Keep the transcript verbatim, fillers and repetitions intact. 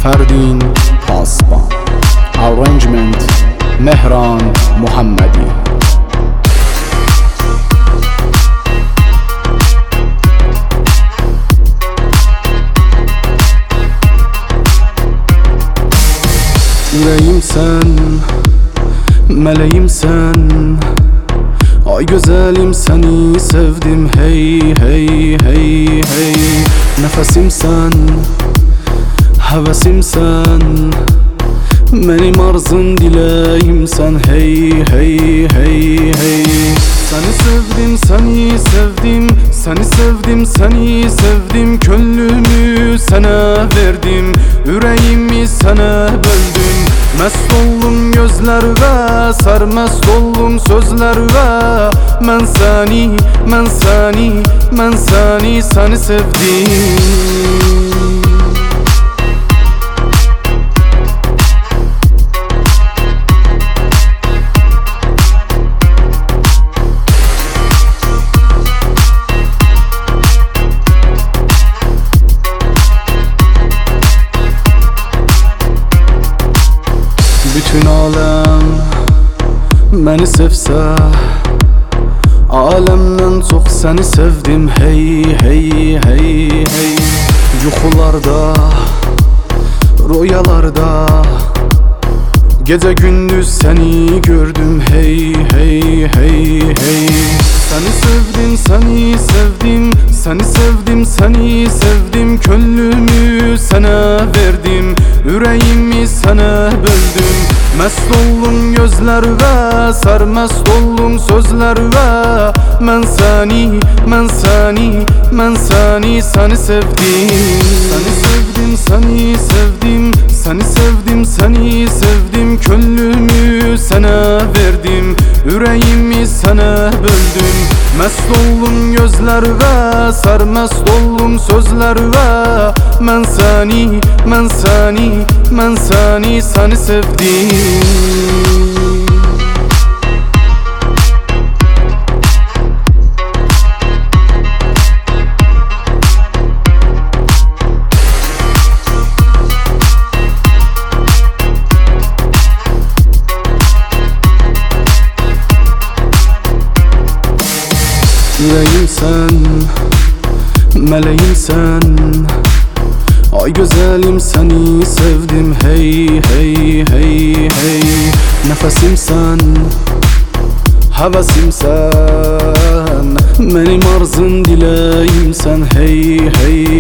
Ferdin Pasban. Arrangement Mehran Muhammadi. Yüreğim sen, meleğim sen, ay güzelim seni sevdim hey hey hey hey. Nefesim sen, hevesim sen, benim arzum dileğim sen hey hey hey hey. Seni sevdim, seni sevdim, seni sevdim, seni sevdim. Gönlümü sana verdim, yüreğimi sana böldüm. Mest oldum gözlerve, sarmest oldum sözlerve. Ben seni, ben seni, ben seni, seni sevdim. Bütün alem beni sevse, alemden çok seni sevdim hey hey hey hey. Yuxularda, rüyalarda, gece gündüz seni gördüm hey hey hey hey. Seni sevdim, seni sevdim, seni sevdim, seni sevdim. Gönlümü sana verdim, yüreğimi sana böldüm. Mest oldum gözlerve, sarmest oldum sözlerve. Ben seni, ben seni, ben seni, seni sevdim. Seni sevdim, seni sevdim, seni sevdim, seni sevdim. Gönlümü sana verdim, yüreğimi sana böldüm. Mest oldum gözlerve, sarmest oldum sözlerve. Ben seni, ben seni, ben seni, seni sevdim. Yüreğim sen, meleğim sen, ay güzelim seni sevdim hey hey hey hey. Nefesim sen, hevesim sen, benim arzum dileğim sen hey hey